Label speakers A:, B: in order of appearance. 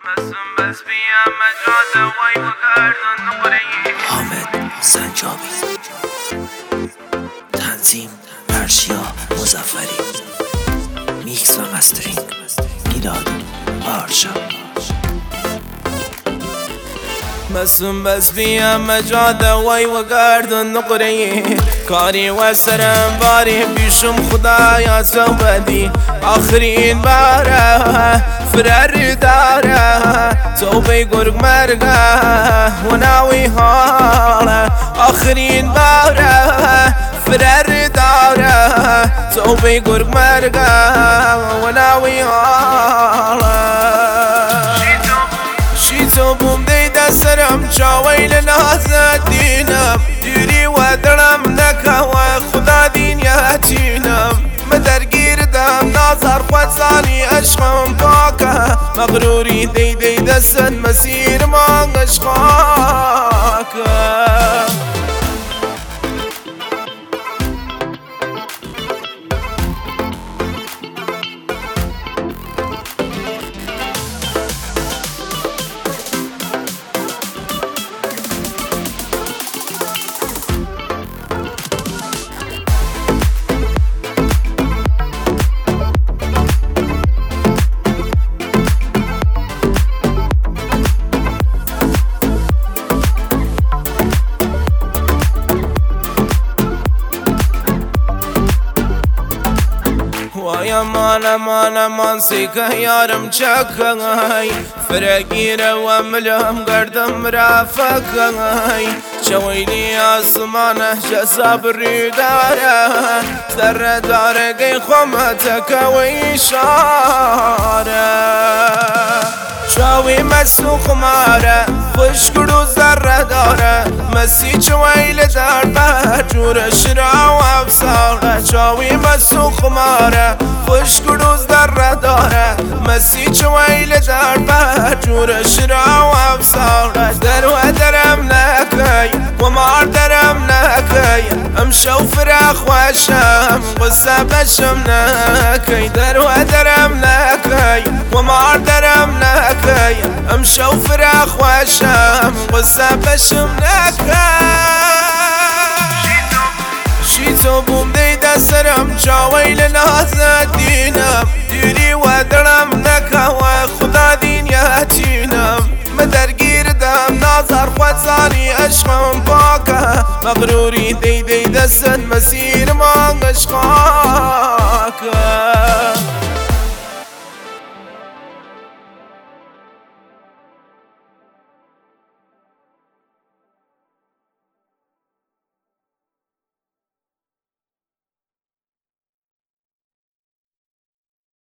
A: حامد سنجابی، تنظیم ارشیا مظفری، میکس و مسترینگ میلاد بارشا.
B: مسم بس بيا مجادة وي وقارد النقري كاري وسرم باري بيشم خدايا سوبدي آخرين بارا فرر دارا توبي قرق مرقا وناوي حالا آخرين بارا فرر دارا توبي قرق مرقا وناوي حالا شيتو بوم ديدا سرم چاوی لنازد دینم دیری و درم نکوه خدا دین یتینم مدرگیر دم نازر خود سالی عشقم پاکه مغروری دی دستن مسیر ما عشقاکه. ويا مان سيكه يارم چكاي فرقيره وملهم قردم رافقاي شويلي آسمانه جساب الريداره ذره داره قي خمتك ويشاره شاوي مسو خماره خوشگرو ذره داره مسی چویل در بجور شرا و افساره شاوی مسو خماره خوشگرو ذره داره مسی چویل در بجور شرا و افساره در و درم نکی و مار درم نکی امشو فراخ وشم قصه بشم نکی در و درم نکی و مار درم نکی امشو فراخ وشم قصه بشم نکی شیتو بوم دیده سرم چاوی لنازد دینم دیری و درم نکوه خدا دین یتینم مدرگیر دم نازر خود زانی عشقم پاکه مغروری دی دستن مسیر ما عشقاکه.